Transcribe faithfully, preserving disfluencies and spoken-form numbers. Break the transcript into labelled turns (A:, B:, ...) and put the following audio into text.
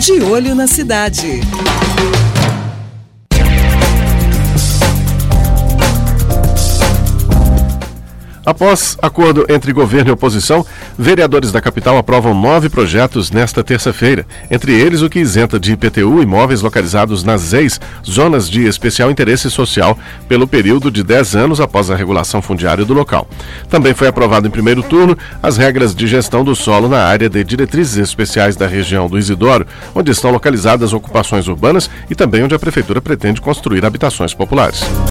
A: De Olho na Cidade.
B: Após acordo entre governo e oposição, vereadores da capital aprovam nove projetos nesta terça-feira. Entre eles, o que isenta de I P T U imóveis localizados nas Z E Is, Zonas de Especial Interesse Social, pelo período de dez anos após a regulação fundiária do local. Também foi aprovado em primeiro turno as regras de gestão do solo na área de diretrizes especiais da região do Isidoro, onde estão localizadas ocupações urbanas e também onde a prefeitura pretende construir habitações populares.